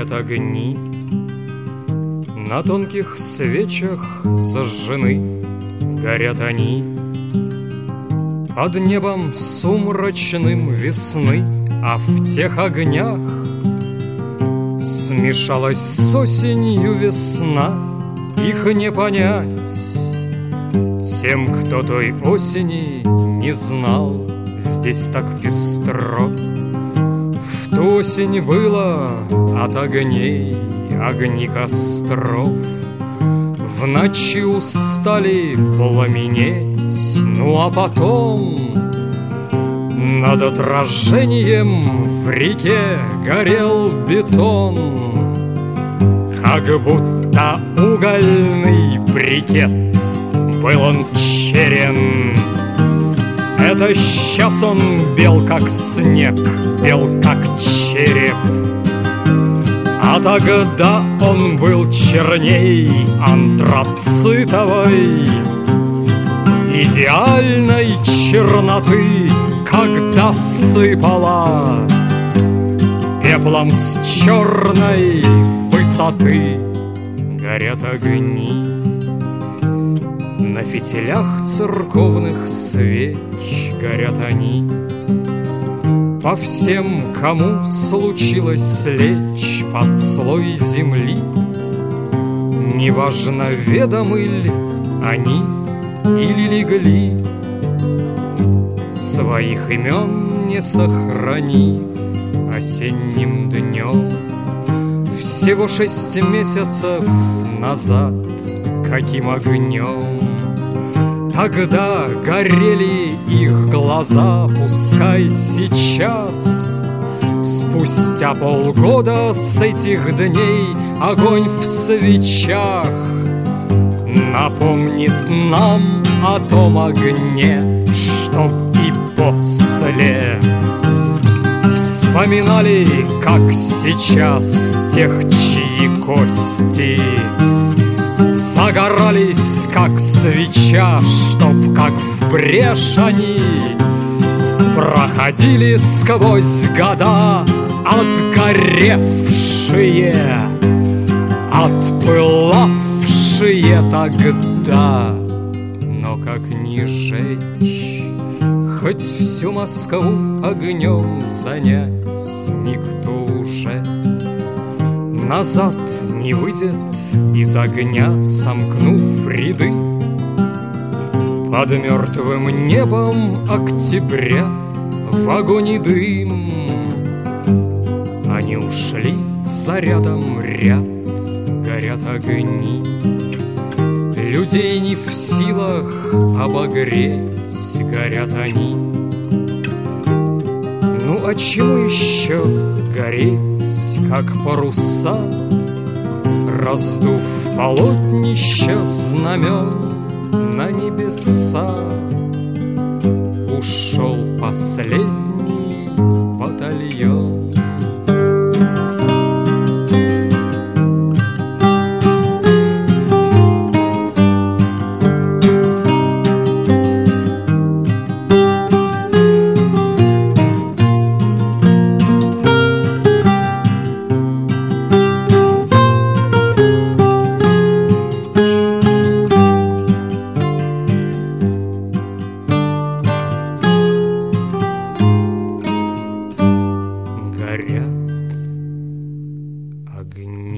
Горят огни, на тонких свечах зажжены. Горят они под небом сумрачным весны, а в тех огнях смешалась с осенью весна. Их не понять тем, кто той осени не знал. Здесь так пестро. В ту осень было от огней огни костров. В ночи устали пламенеть, ну а потом над отражением в реке горел бетон, как будто угольный брикет. Был он черен. Это сейчас он бел, как снег, бел, как череп. А тогда он был черней антрацитовой, идеальной черноты, когда сыпала пеплом с черной высоты. Горят огни на фитилях церковных свеч. Горят они по всем, кому случилось лечь под слой земли. Неважно, ведомы ли они или легли, своих имен не сохранив осенним днем. Всего 6 месяцев назад каким огнем тогда горели их глаза, пускай сейчас, спустя полгода с этих дней, огонь в свечах напомнит нам о том огне, чтоб и после вспоминали, как сейчас, тех, чьи кости загорались, как свеча, чтоб, как в брешь они проходили сквозь года, отгоревшие, отпылавшие тогда. Но как не жечь, хоть всю Москву огнем занять, никто уже назад не выйдет из огня, сомкнув ряды. Под мертвым небом октября в огонь и дым они ушли за рядом ряд. Горят огни, людей не в силах обогреть. Горят они. Ну а чему еще гореть, как паруса, раздув полотнище знамен на небеса? Ушел последний батальон. Горят огни.